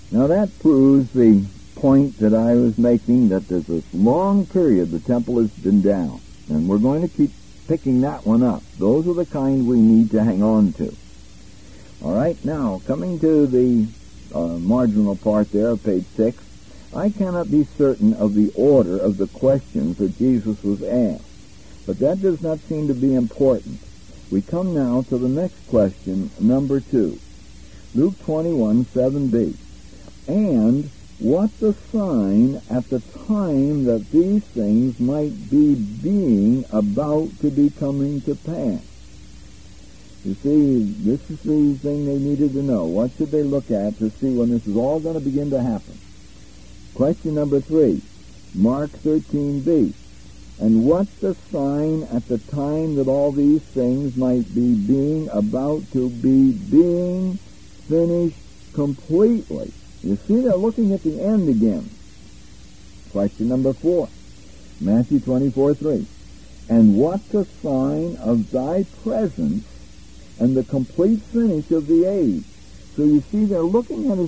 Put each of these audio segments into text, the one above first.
Now that proves the point that I was making, that there's this long period the temple has been down. And we're going to keep picking that one up. Those are the kind we need to hang on to. All right, now, coming to the marginal part there of page 6, I cannot be certain of the order of the questions that Jesus was asked, but that does not seem to be important. We come now to the next question, number 2. Luke 21, 7b. And what the sign at the time that these things might be being about to be coming to pass? You see, this is the thing they needed to know. What should they look at to see when this is all going to begin to happen? Question number 3, Mark 13b. And what's the sign at the time that all these things might be being about to be being finished completely? You see, they're looking at the end again. Question number 4, Matthew 24:3. And what's the sign of thy presence and the complete finish of the age? So you see, they're looking at his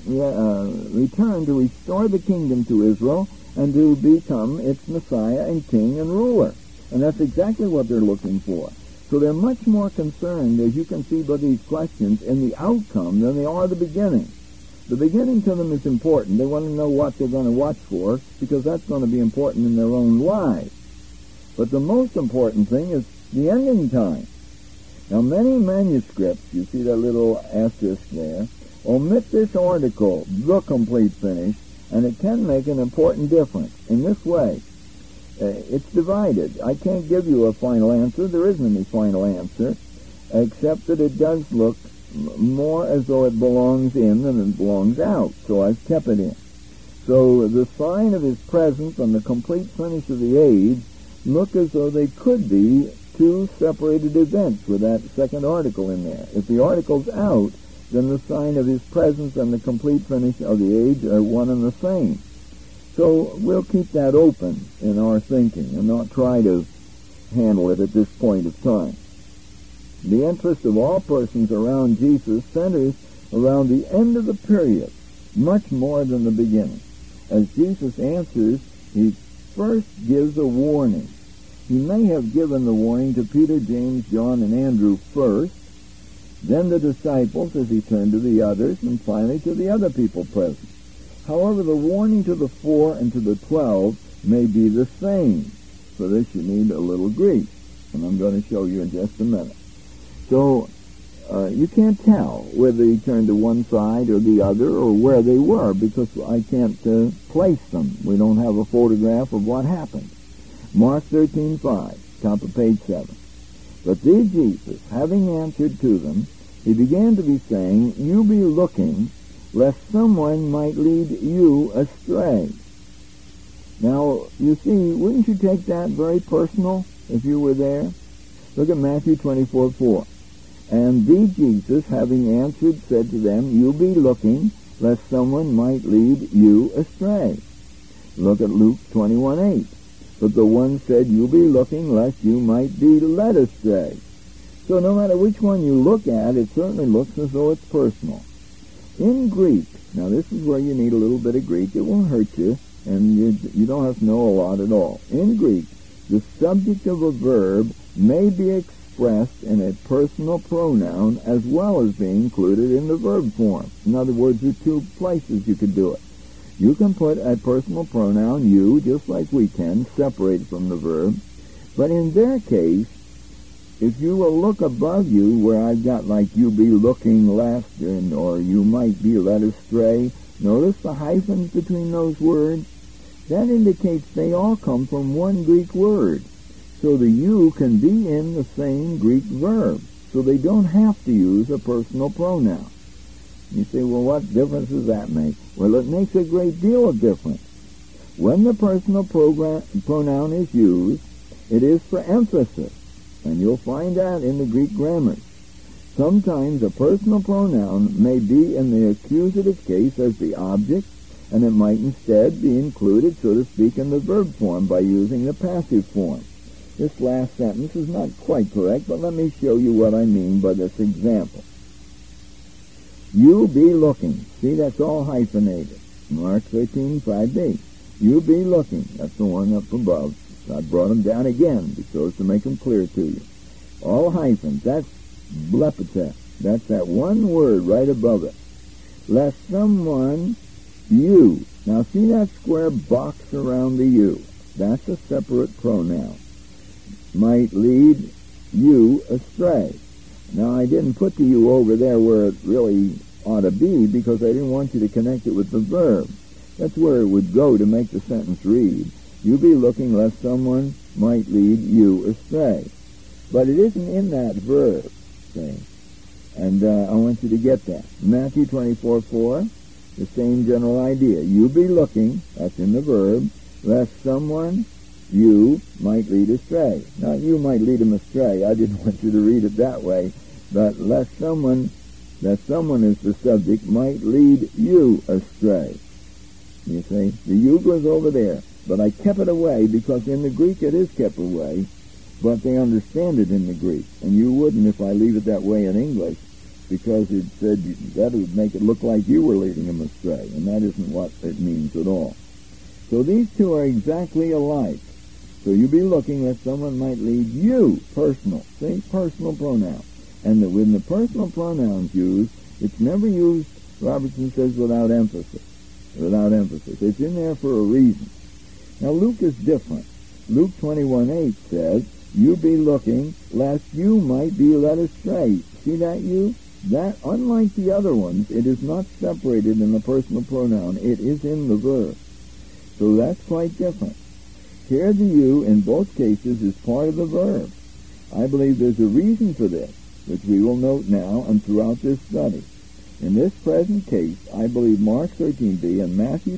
return to restore the kingdom to Israel and to become its Messiah and King and ruler. And that's exactly what they're looking for. So they're much more concerned, as you can see by these questions, in the outcome than they are the beginning. The beginning to them is important. They want to know what they're going to watch for, because that's going to be important in their own lives. But the most important thing is the ending time. Now, many manuscripts, you see that little asterisk there, omit this article, the complete finish, and it can make an important difference. In this way, it's divided. I can't give you a final answer. There isn't any final answer, except that it does look more as though it belongs in than it belongs out. So I've kept it in. So the sign of his presence and the complete finish of the age look as though they could be two separated events with that second article in there. If the article's out, then the sign of his presence and the complete finish of the age are one and the same. So we'll keep that open in our thinking and not try to handle it at this point of time. The interest of all persons around Jesus centers around the end of the period, much more than the beginning. As Jesus answers, he first gives a warning. He may have given the warning to Peter, James, John, and Andrew first, then the disciples as he turned to the others, and finally to the other people present. However, the warning to the 4 and to the 12 may be the same. For this you need a little Greek, and I'm going to show you in just a minute. So you can't tell whether he turned to one side or the other or where they were, because I can't place them. We don't have a photograph of what happened. Mark 13:5, top of page 7. But these Jesus, having answered to them, he began to be saying, You be looking, lest someone might lead you astray. Now, you see, wouldn't you take that very personal if you were there? Look at Matthew 24:4. And thee, Jesus, having answered, said to them, You be looking, lest someone might lead you astray. Look at Luke 21:8. But the one said, You be looking, lest you might be led astray. So no matter which one you look at, it certainly looks as though it's personal. In Greek, now this is where you need a little bit of Greek. It won't hurt you, and you don't have to know a lot at all. In Greek, the subject of a verb may be expressed in a personal pronoun as well as being included in the verb form. In other words, there are two places you could do it. You can put a personal pronoun, you, just like we can, separate from the verb. But in their case, if you will look above you, where I've got like you be looking lest, or you might be led astray, notice the hyphens between those words? That indicates they all come from one Greek word. So the you can be in the same Greek verb. So they don't have to use a personal pronoun. You say, well, what difference does that make? Well, it makes a great deal of difference. When the personal pronoun is used, it is for emphasis, and you'll find that in the Greek grammar. Sometimes a personal pronoun may be in the accusative case as the object, and it might instead be included, so to speak, in the verb form by using the passive form. This last sentence is not quite correct, but let me show you what I mean by this example. You be looking. See, that's all hyphenated. Mark 13, 5b. You be looking. That's the one up above. I brought them down again because to make them clear to you. All hyphens. That's blepeteth. That's that one word right above it. Lest someone, you. Now see that square box around the you. That's a separate pronoun. Might lead you astray. Now I didn't put the you over there where it really ought to be because I didn't want you to connect it with the verb. That's where it would go to make the sentence read. You be looking lest someone might lead you astray. But it isn't in that verb thing. And I want you to get that. Matthew 24:4, the same general idea. You be looking, that's in the verb, lest someone, you, might lead astray. Not you might lead him astray. I didn't want you to read it that way. But lest someone, that someone is the subject, might lead you astray. You see? The you goes over there. But I kept it away because in the Greek it is kept away, but they understand it in the Greek. And you wouldn't if I leave it that way in English, because it said that would make it look like you were leading them astray, and that isn't what it means at all. So these two are exactly alike. So you be looking that someone might lead you, personal. See, personal pronoun. And when the personal pronoun's used, it's never used, Robertson says, without emphasis. Without emphasis. It's in there for a reason. Now Luke is different. Luke 21:8 says, you be looking lest you might be led astray. See that you? That, unlike the other ones, it is not separated in the personal pronoun. It is in the verb. So that's quite different. Here the you, in both cases, is part of the verb. I believe there's a reason for this, which we will note now and throughout this study. In this present case, I believe Mark 13b and Matthew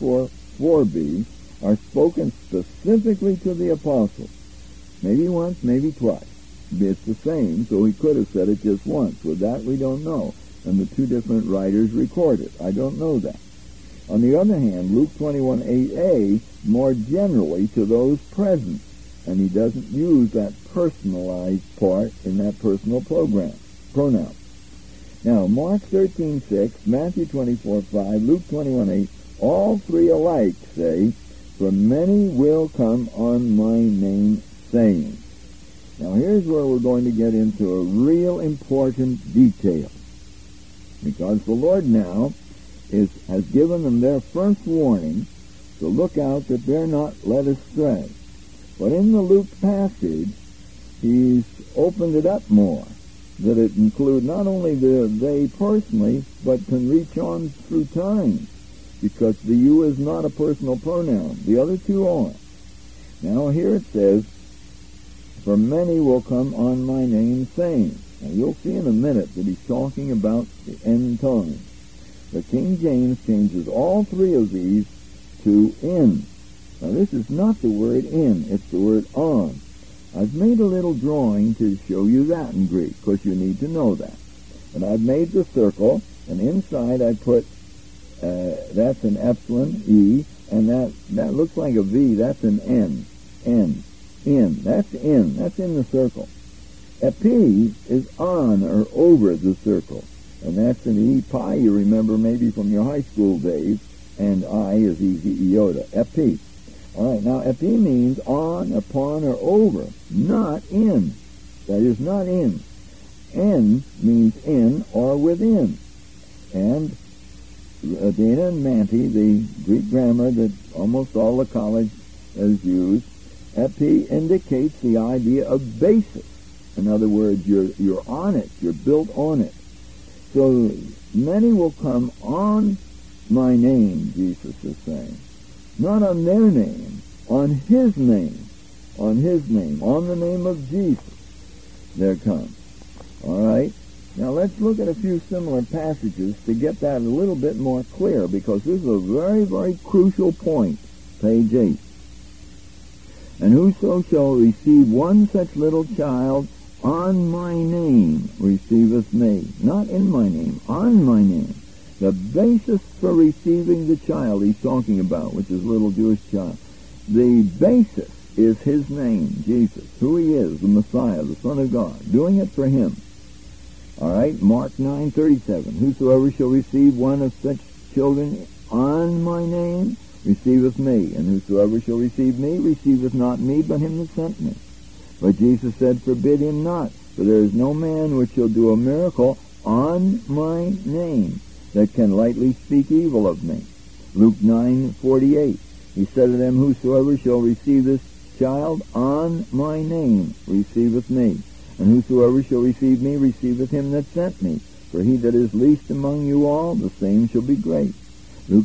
24:4b are spoken specifically to the apostles. Maybe once, maybe twice. It's the same, so he could have said it just once. With that, we don't know. And the two different writers record it. I don't know that. On the other hand, Luke 21:8a more generally to those present, and he doesn't use that personalized part in that personal pronoun. Now, Mark 13:6, Matthew 24:5, Luke 21:8, all three alike say, for many will come on my name, saying. Now, here's where we're going to get into a real important detail, because the Lord now has given them their first warning to look out that they're not led astray. But in the Luke passage, he's opened it up more, that it include not only the they personally, but can reach on through time, because the you is not a personal pronoun. The other two are. Now here it says, for many will come on my name, saying. Now you'll see in a minute that he's talking about the end times. The King James changes all three of these to in. Now this is not the word in, it's the word on. I've made a little drawing to show you that in Greek, because you need to know that. And I've made the circle, and inside I put, that's an epsilon, E, and that looks like a V, that's an N, that's in the circle. Epi is on or over the circle, and that's an E pi you remember maybe from your high school days, and I is easy iota, epi. All right, now epi means on, upon, or over, not in. That is not in. En means in or within. And Dana and Manti, the Greek grammar that almost all the college has used, epi indicates the idea of basis. In other words, you're on it, you're built on it. So many will come on my name, Jesus is saying. Not on their name, on his name, on the name of Jesus. There comes. All right? Now let's look at a few similar passages to get that a little bit more clear, because this is a very, very crucial point. Page 8. And whoso shall receive one such little child on my name receiveth me. Not in my name, on my name. The basis for receiving the child he's talking about, which is little Jewish child, the basis is his name, Jesus, who he is, the Messiah, the Son of God, doing it for him. All right? right? Mark 9:37. Whosoever shall receive one of such children on my name receiveth me, and whosoever shall receive me receiveth not me, but him that sent me. But Jesus said, forbid him not, for there is no man which shall do a miracle on my name that can lightly speak evil of me. Luke 9:48. He said to them, whosoever shall receive this child on my name receiveth me, and whosoever shall receive me receiveth him that sent me. For he that is least among you all, the same shall be great. Luke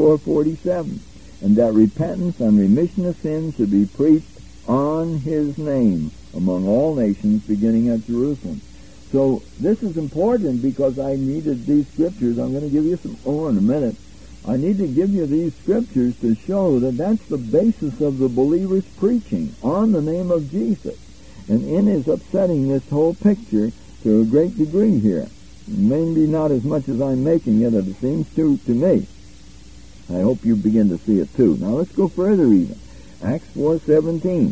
24:47. And that repentance and remission of sins should be preached on his name among all nations, beginning at Jerusalem. So this is important because I needed these scriptures. I'm going to give you some more in a minute. I need to give you these scriptures to show that that's the basis of the believer's preaching on the name of Jesus. And in is upsetting this whole picture to a great degree here. Maybe not as much as I'm making it, it seems to me. I hope you begin to see it too. Now let's go further even. Acts 4:17.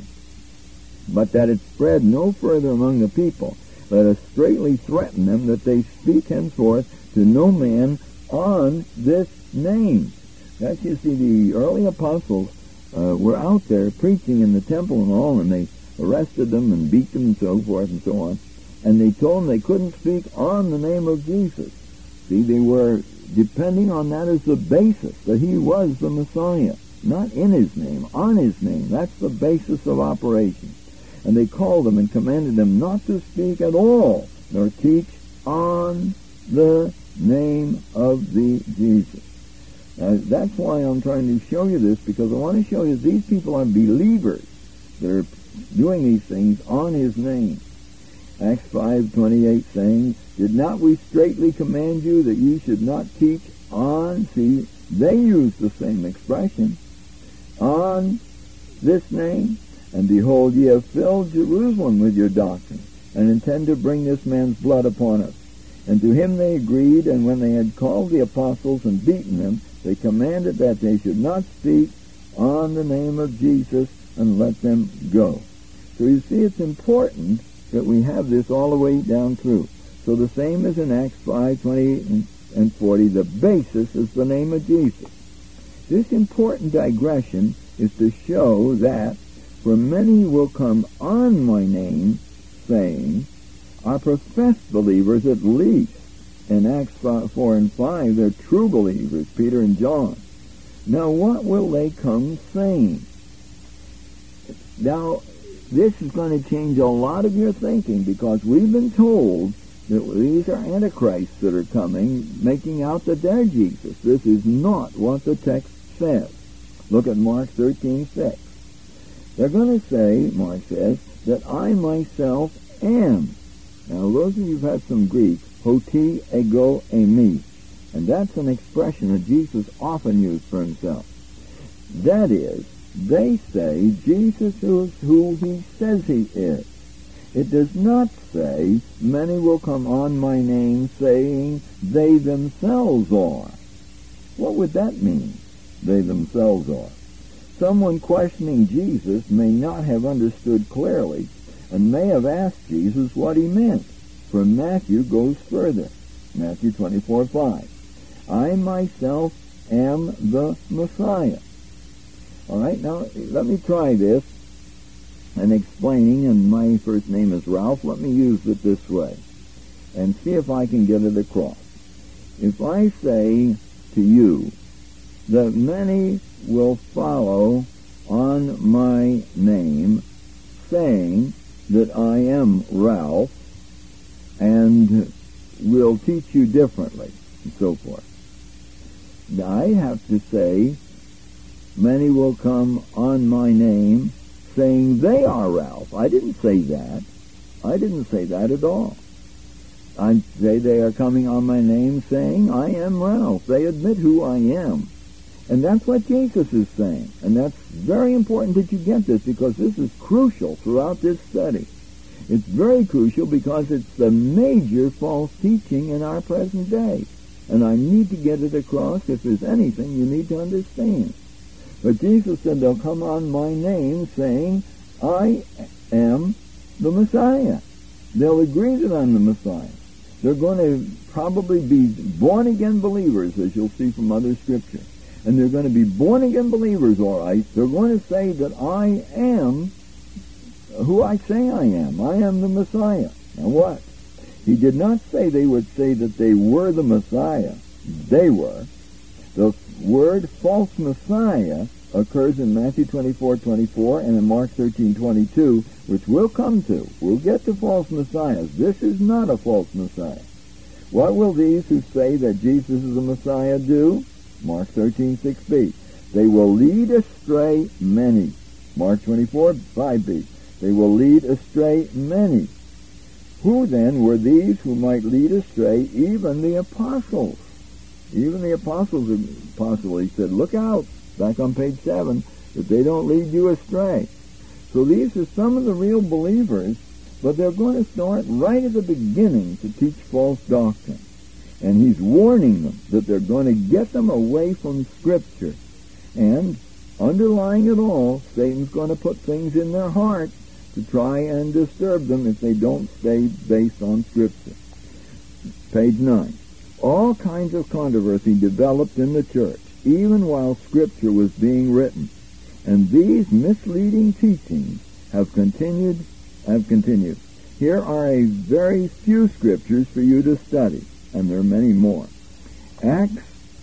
But that it spread no further among the people, let us straitly threaten them that they speak henceforth to no man on this name. That's, you see, the early apostles were out there preaching in the temple and all, and they arrested them and beat them and so forth and so on. And they told them they couldn't speak on the name of Jesus. See, they were depending on that as the basis, that he was the Messiah. Not in his name, on his name. That's the basis of operation. And they called them and commanded them not to speak at all, nor teach on the name of the Jesus. That's why I'm trying to show you this, because I want to show you these people are believers that are doing these things on his name. Acts 5:28 saying, did not we straitly command you that ye should not teach on, see, they use the same expression, on this name? And behold, ye have filled Jerusalem with your doctrine, and intend to bring this man's blood upon us. And to him they agreed, and when they had called the apostles and beaten them, they commanded that they should not speak on the name of Jesus, and let them go. So you see, it's important that we have this all the way down through. So the same as in Acts 5:20 and 40, the basis is the name of Jesus. This important digression is to show that for many will come on my name, saying, are professed believers at least. In Acts 4 and 5, they're true believers, Peter and John. Now, what will they come saying? Now, this is going to change a lot of your thinking, because we've been told that these are antichrists that are coming, making out that they're Jesus. This is not what the text says. Look at Mark 13:6. They're going to say, Mark says, that I myself am. Now, those of you who've had some Greek, hoti ego eimi, and that's an expression that Jesus often used for himself. That is, they say Jesus is who he says he is. It does not say, many will come on my name, saying they themselves are. What would that mean, they themselves are? Someone questioning Jesus may not have understood clearly, and may have asked Jesus what he meant. For Matthew goes further. Matthew 24:5. I myself am the Messiah. All right, now let me try this and explaining, and my first name is Ralph. Let me use it this way and see if I can get it across. If I say to you that many will follow on my name, saying that I am Ralph, and will teach you differently, and so forth. Now, I have to say, many will come on my name, saying they are Ralph. I didn't say that. I didn't say that at all. I say they are coming on my name, saying I am Ralph. They admit who I am. And that's what Jesus is saying. And that's very important that you get this, because this is crucial throughout this study. It's very crucial because it's the major false teaching in our present day. And I need to get it across if there's anything you need to understand. But Jesus said they'll come on my name saying, I am the Messiah. They'll agree that I'm the Messiah. They're going to probably be born-again believers, as you'll see from other scripture. And they're going to be born-again believers, all right. They're going to say that I am who I say I am. I am the Messiah. Now what? He did not say they would say that they were the Messiah. They were. The word false Messiah occurs in Matthew 24:24 and in Mark 13:22, which we'll come to. We'll get to false messiahs. This is not a false Messiah. What will these who say that Jesus is the Messiah do? Mark 13:6b. They will lead astray many. Mark 24:5b. They will lead astray many. Who then were these who might lead astray even the apostles? Even the apostles, he said, look out, back on page 7, that they don't lead you astray. So these are some of the real believers, but they're going to start right at the beginning to teach false doctrine. And he's warning them that they're going to get them away from Scripture. And underlying it all, Satan's going to put things in their heart to try and disturb them if they don't stay based on Scripture. Page 9. All kinds of controversy developed in the church, even while Scripture was being written. And these misleading teachings have continued. Here are a very few scriptures for you to study, and there are many more. Acts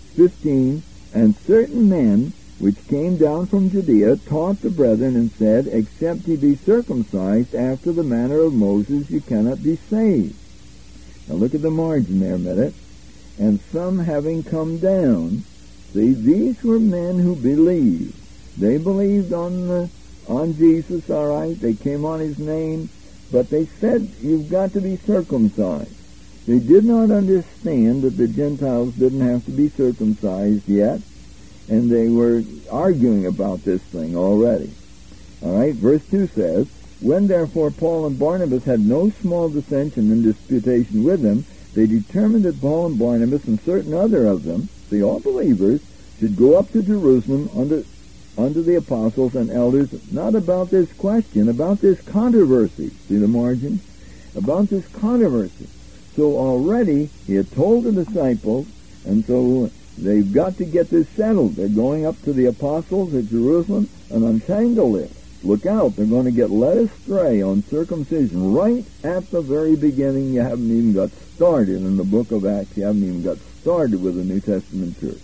15, and certain men which came down from Judea taught the brethren and said, except ye be circumcised after the manner of Moses, you cannot be saved. Now look at the margin there a minute. And some having come down, see, these were men who believed. They believed on Jesus, all right. They came on his name, but they said, you've got to be circumcised. They did not understand that the Gentiles didn't have to be circumcised yet, and they were arguing about this thing already. All right, verse 2 says, when therefore Paul and Barnabas had no small dissension and disputation with them, they determined that Paul and Barnabas and certain other of them, see, all believers, should go up to Jerusalem under the apostles and elders, not about this question, about this controversy. See the margin? About this controversy. So already he had told the disciples, and so they've got to get this settled. They're going up to the apostles at Jerusalem and untangle this. Look out, they're going to get led astray on circumcision right at the very beginning. You haven't even got started in the book of Acts. You haven't even got started with the New Testament church.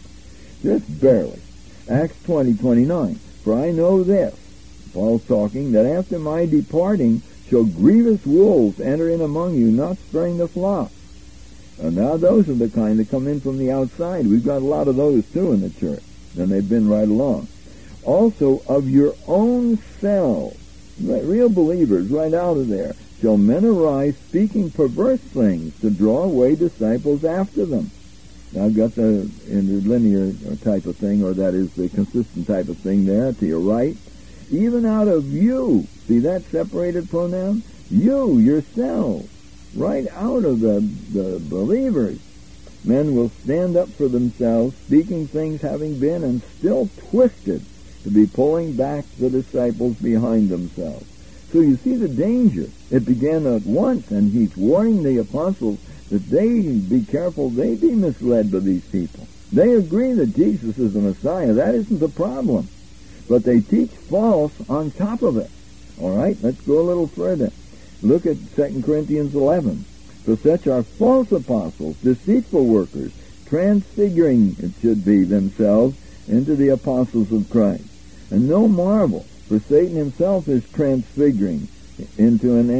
Just barely. Acts 20:29. For I know this, Paul's talking, that after my departing shall grievous wolves enter in among you, not sparing the flock. And now those are the kind that come in from the outside. We've got a lot of those too in the church, and they've been right along. Also of your own selves, real believers right out of there, shall men arise speaking perverse things to draw away disciples after them. Now I've got the interlinear type of thing, or that is the consistent type of thing there to your right. Even out of you, see that separated pronoun? You, yourselves, right out of the believers. Men will stand up for themselves, speaking things having been and still twisted, to be pulling back the disciples behind themselves. So you see the danger. It began at once, and he's warning the apostles that they be careful they be misled by these people. They agree that Jesus is the Messiah. That isn't the problem. But they teach false on top of it. All right, let's go a little further. Look at 2 Corinthians 11. For such are false apostles, deceitful workers, transfiguring, it should be, themselves into the apostles of Christ. And no marvel, for Satan himself is transfiguring into an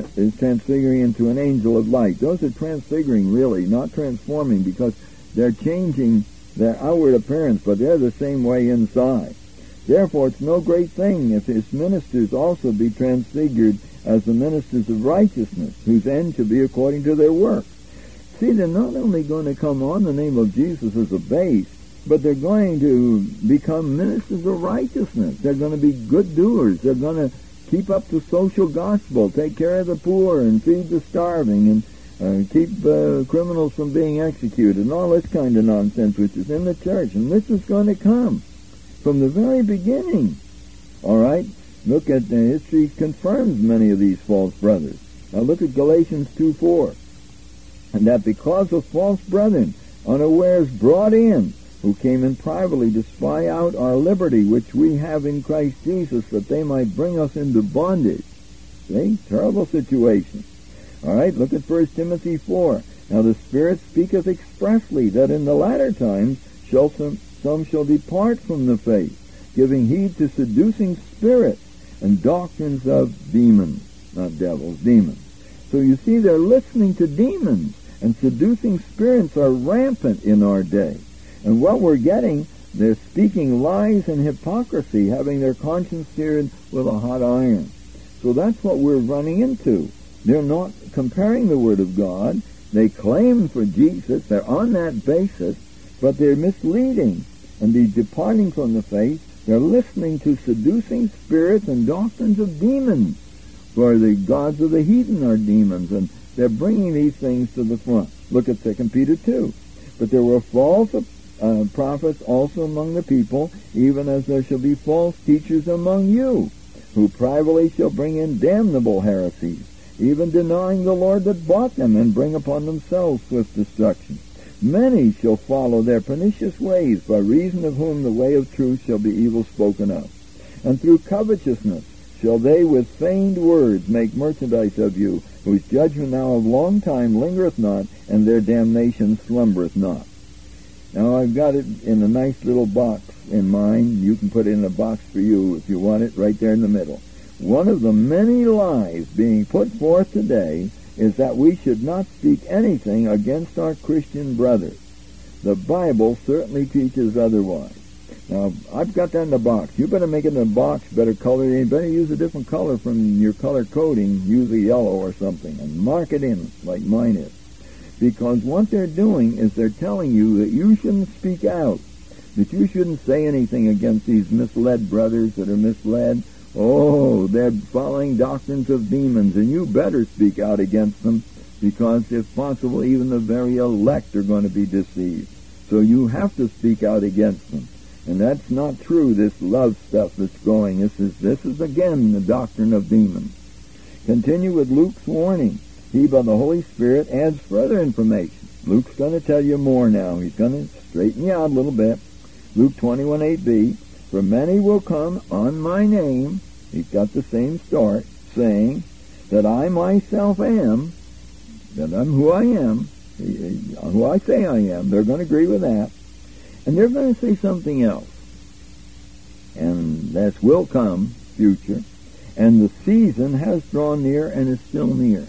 angel of light. Those are transfiguring, really, not transforming, because they're changing their outward appearance, but they're the same way inside. Therefore, it's no great thing if his ministers also be transfigured as the ministers of righteousness, whose end shall be according to their work. See, they're not only going to come on the name of Jesus as a base, but they're going to become ministers of righteousness. They're going to be good doers. They're going to keep up the social gospel, take care of the poor and feed the starving, and keep criminals from being executed, and all this kind of nonsense which is in the church. And this is going to come from the very beginning. All right? Look at history confirms many of these false brothers. Now look at Galatians 2:4. and that because of false brethren, unawares brought in, who came in privately to spy out our liberty, which we have in Christ Jesus, that they might bring us into bondage. See? Terrible situation. All right, look at 1 Timothy 4. Now the Spirit speaketh expressly that in the latter times some shall depart from the faith, giving heed to seducing spirits and doctrines of demons. Not devils, demons. So you see, they're listening to demons, and seducing spirits are rampant in our day. And what we're getting, they're speaking lies and hypocrisy, having their conscience seared with a hot iron. So that's what we're running into. They're not comparing the Word of God. They claim for Jesus. They're on that basis, but they're misleading. And they're departing from the faith. They're listening to seducing spirits and doctrines of demons. For the gods of the heathen are demons, and they're bringing these things to the front. Look at 2 Peter 2. But there were false prophets also among the people, even as there shall be false teachers among you, who privately shall bring in damnable heresies, even denying the Lord that bought them, and bring upon themselves swift destruction. Many shall follow their pernicious ways, by reason of whom the way of truth shall be evil spoken of. And through covetousness shall they with feigned words make merchandise of you, whose judgment now of long time lingereth not, and their damnation slumbereth not. Now I've got it in a nice little box in mine. You can put it in a box for you if you want it, right there in the middle. One of the many lies being put forth today is that we should not speak anything against our Christian brothers. The Bible certainly teaches otherwise. Now, I've got that in the box. You better make it in a box, better color it in. Better use a different color from your color coding. Use a yellow or something and mark it in like mine is. Because what they're doing is they're telling you that you shouldn't speak out, that you shouldn't say anything against these misled brothers that are misled. Oh, they're following doctrines of demons, and you better speak out against them, because if possible, even the very elect are going to be deceived. So you have to speak out against them. And that's not true, this love stuff that's going. This is again the doctrine of demons. Continue with Luke's warning. He, by the Holy Spirit, adds further information. Luke's going to tell you more now. He's going to straighten you out a little bit. Luke 21:8b, for many will come on my name, he's got the same start, saying that I myself am, that I'm who I am, who I say I am. They're going to agree with that. And they're going to say something else. And that will come, future. And the season has drawn near and is still near.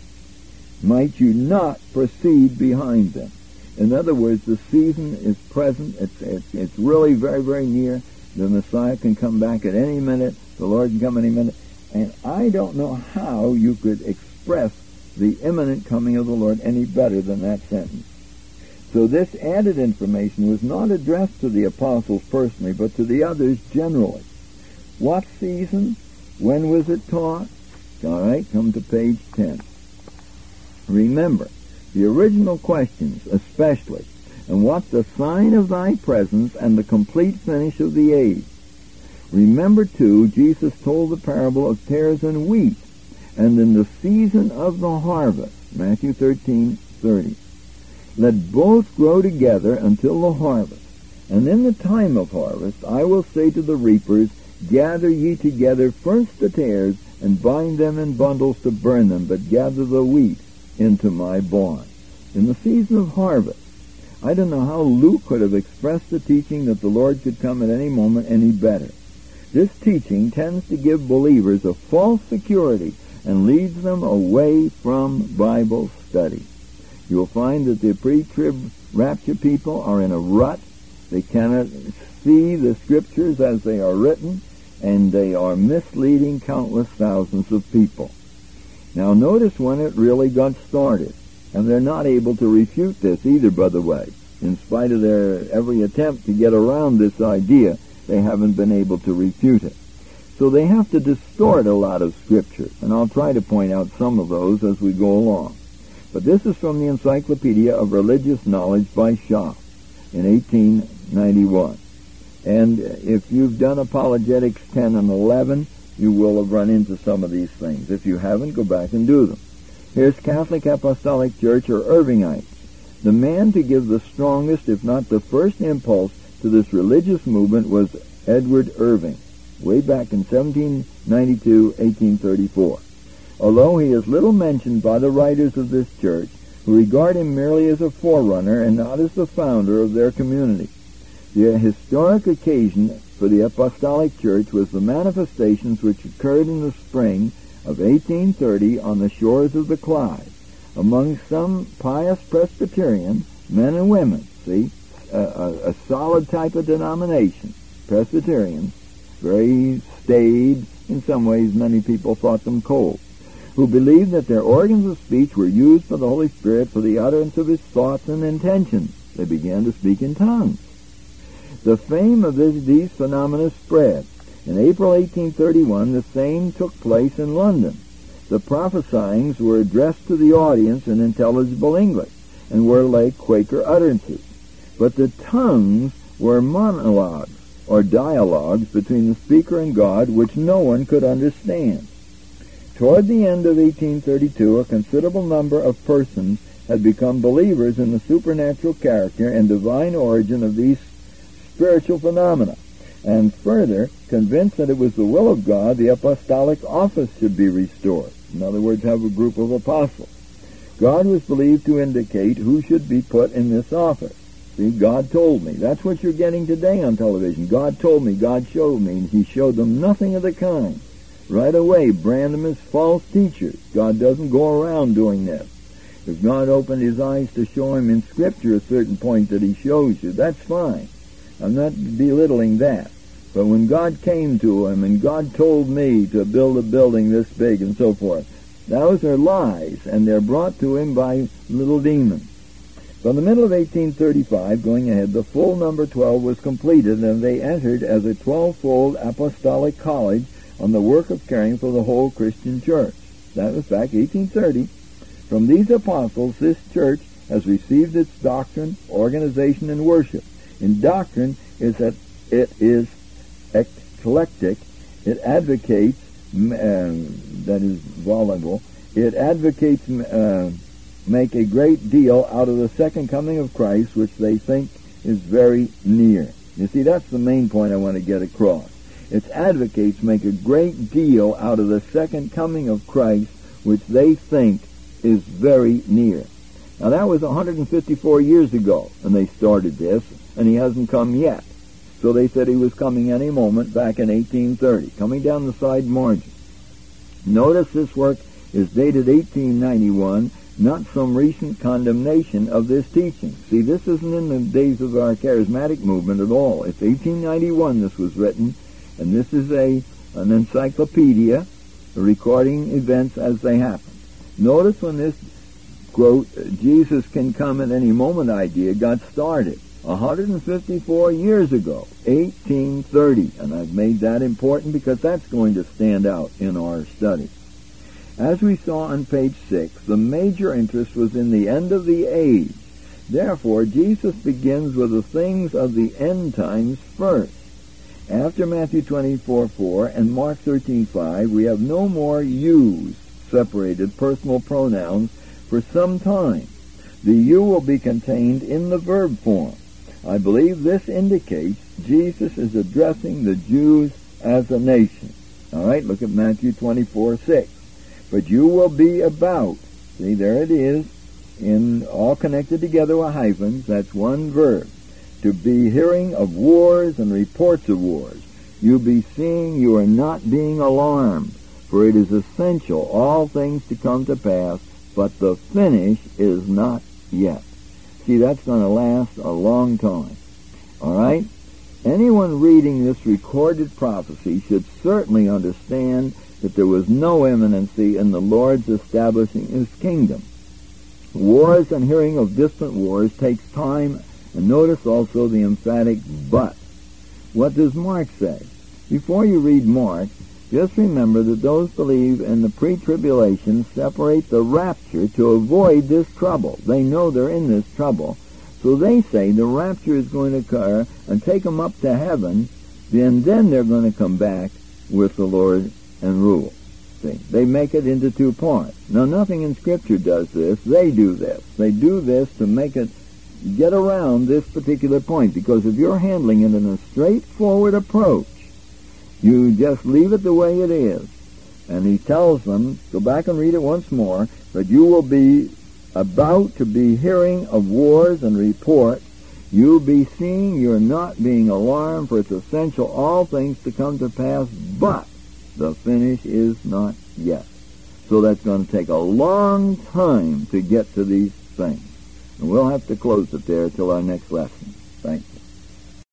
Might you not proceed behind them? In other words, the season is present. It's really very, very near. The Messiah can come back at any minute. The Lord can come any minute. And I don't know how you could express the imminent coming of the Lord any better than that sentence. So this added information was not addressed to the apostles personally, but to the others generally. What season? When was it taught? All right, come to page 10. Remember, the original questions especially, and what the sign of thy presence and the complete finish of the age. Remember, too, Jesus told the parable of tares and wheat, and in the season of the harvest, Matthew 13:30. Let both grow together until the harvest. And in the time of harvest, I will say to the reapers, gather ye together first the tares, and bind them in bundles to burn them, but gather the wheat into my barn. In the season of harvest, I don't know how Luke could have expressed the teaching that the Lord could come at any moment any better. This teaching tends to give believers a false security and leads them away from Bible study. You will find that the pre-trib rapture people are in a rut. They cannot see the Scriptures as they are written, and they are misleading countless thousands of people. Now notice when it really got started, and they're not able to refute this either, by the way. In spite of their every attempt to get around this idea, they haven't been able to refute it. So they have to distort a lot of Scripture, and I'll try to point out some of those as we go along. But this is from the Encyclopedia of Religious Knowledge by Schaff in 1891. And if you've done Apologetics 10 and 11, you will have run into some of these things. If you haven't, go back and do them. Here's Catholic Apostolic Church, or Irvingites. The man to give the strongest, if not the first impulse to this religious movement was Edward Irving, way back in 1792-1834. Although he is little mentioned by the writers of this church, who regard him merely as a forerunner and not as the founder of their community. The historic occasion for the Apostolic Church was the manifestations which occurred in the spring of 1830 on the shores of the Clyde, among some pious Presbyterian men and women. See, a solid type of denomination, Presbyterians, very staid. In some ways, many people thought them cold, who believed that their organs of speech were used by the Holy Spirit for the utterance of his thoughts and intentions. They began to speak in tongues. The fame of these phenomena spread. In April 1831, the same took place in London. The prophesyings were addressed to the audience in intelligible English, and were like Quaker utterances. But the tongues were monologues, or dialogues between the speaker and God, which no one could understand. Toward the end of 1832, a considerable number of persons had become believers in the supernatural character and divine origin of these spiritual phenomena, and further convinced that it was the will of God the apostolic office should be restored. In other words, have a group of apostles. God was believed to indicate who should be put in this office. See, God told me. That's what you're getting today on television. God told me, God showed me, and he showed them nothing of the kind. Right away, brand them as false teachers. God doesn't go around doing this. If God opened his eyes to show him in Scripture a certain point that he shows you, that's fine. I'm not belittling that. But when God came to him and God told me to build a building this big and so forth, those are lies, and they're brought to him by little demons. From the middle of 1835, going ahead, the full number 12 was completed, and they entered as a 12-fold apostolic college on the work of caring for the whole Christian church. That was back 1830. From these apostles, this church has received its doctrine, organization, and worship. In doctrine is that it is eclectic. It advocates, that is voluble, it advocates make a great deal out of the second coming of Christ, which they think is very near. You see, that's the main point I want to get across. Its advocates make a great deal out of the second coming of Christ, which they think is very near. Now, that was 154 years ago, and they started this, and he hasn't come yet. So they said he was coming any moment back in 1830, coming down the side margin. Notice this work is dated 1891, not some recent condemnation of this teaching. See, this isn't in the days of our charismatic movement at all. It's 1891 this was written, and this is an encyclopedia recording events as they happen. Notice when this, quote, Jesus can come at any moment idea got started 154 years ago, 1830, and I've made that important because that's going to stand out in our study. As we saw on page 6, the major interest was in the end of the age. Therefore, Jesus begins with the things of the end times first. After Matthew 24:4 and Mark 13:5, we have no more yous, separated personal pronouns, for some time. The you will be contained in the verb form. I believe this indicates Jesus is addressing the Jews as a nation. All right, look at Matthew 24:6. But you will be about. See, there it is, in all connected together with hyphens. That's one verb. To be hearing of wars and reports of wars. You be seeing, you are not being alarmed. For it is essential, all things to come to pass, but the finish is not yet. See, that's going to last a long time. All right? Anyone reading this recorded prophecy should certainly understand that there was no imminency in the Lord's establishing his kingdom. Wars and hearing of distant wars takes time, and notice also the emphatic but. What does Mark say? Before you read Mark, just remember that those believe in the pre-tribulation separate the rapture to avoid this trouble. They know they're in this trouble, so they say the rapture is going to occur and take them up to heaven, then they're going to come back with the Lord and rule. See, they make it into 2 parts. Now, nothing in Scripture does this. They do this. They do this to make it get around this particular point, because if you're handling it in a straightforward approach, you just leave it the way it is. And he tells them, go back and read it once more, that you will be about to be hearing of wars and reports. You'll be seeing, you're not being alarmed, for it's essential all things to come to pass, but the finish is not yet. So that's going to take a long time to get to these things. And we'll have to close it there till our next lesson. Thank you.